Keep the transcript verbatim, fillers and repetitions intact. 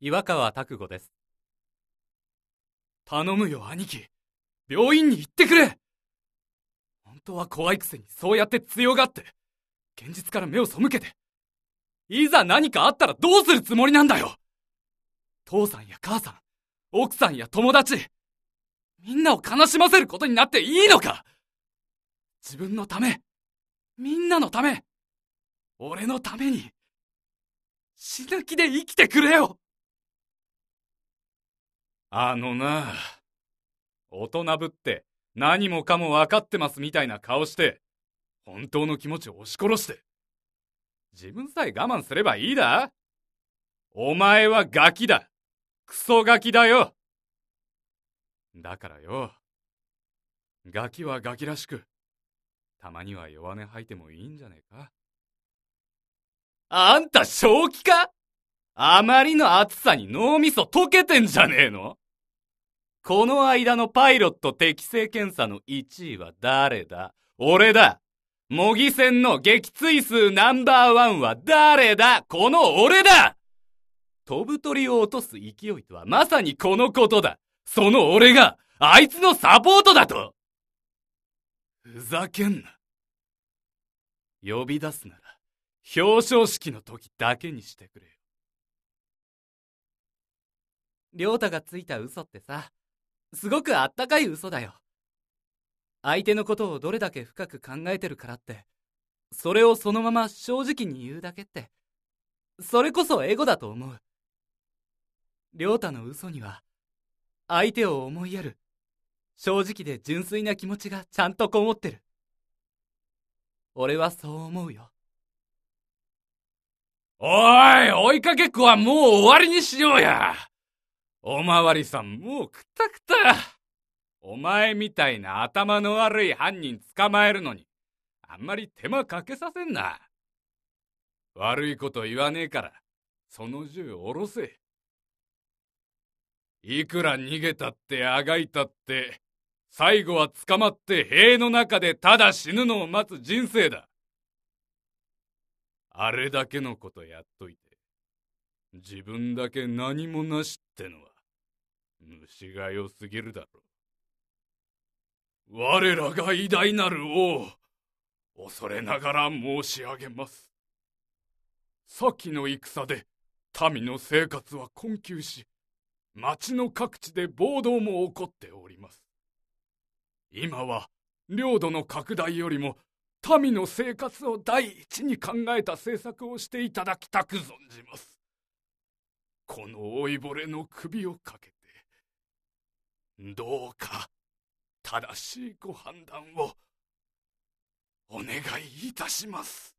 岩川拓吾です。 頼むよ兄貴、病院に行ってくれ。本当は怖いくせにそうやって強がって現実から目を背けて、いざ何かあったらどうするつもりなんだよ。父さんや母さん、奥さんや友達、みんなを悲しませることになっていいのか。自分のため、みんなのため、俺のために死ぬ気で生きてくれよ。 あのな、大人ぶって何もかも分かってますみたいな顔して本当の気持ちを押し殺して自分さえ我慢すればいいだ。お前はガキだ。クソガキだよ。だからよ、ガキはガキらしくたまには弱音吐いてもいいんじゃねえか。 あんた正気か。あまりの暑さに脳みそ溶けてんじゃねえの。この間のパイロット適性検査のいちいは誰だ。俺だ。模擬戦の撃墜数ナンバーワンは誰だ。この俺だ。飛ぶ鳥を落とす勢いとはまさにこのことだ。その俺があいつのサポートだと。ふざけんな。呼び出すなら表彰式の時だけにしてくれよ。 亮太がついた嘘ってさ、すごくあったかい嘘だよ。相手のことをどれだけ深く考えてるからって、それをそのまま正直に言うだけって、それこそエゴだと思う。亮太の嘘には、相手を思いやる、正直で純粋な気持ちがちゃんとこもってる。俺はそう思うよ。 おい、追いかけっこはもう終わりにしようや。おまわりさんもうくたくた。お前みたいな頭の悪い犯人捕まえるのにあんまり手間かけさせんな。悪いこと言わねえからその銃下ろせ。いくら逃げたってあがいたって最後は捕まって塀の中でただ死ぬのを待つ人生だ。あれだけのことやっといて自分だけ何もなしってのは虫が良すぎるだろう。我らが偉大なる王、恐れながら申し上げます。先の戦で民の生活は困窮し、町の各地で暴動も起こっております。今は領土の拡大よりも民の生活を第一に考えた政策をしていただきたく存じます。この老いぼれの首をかけてどうか正しいご判断をお願いいたします。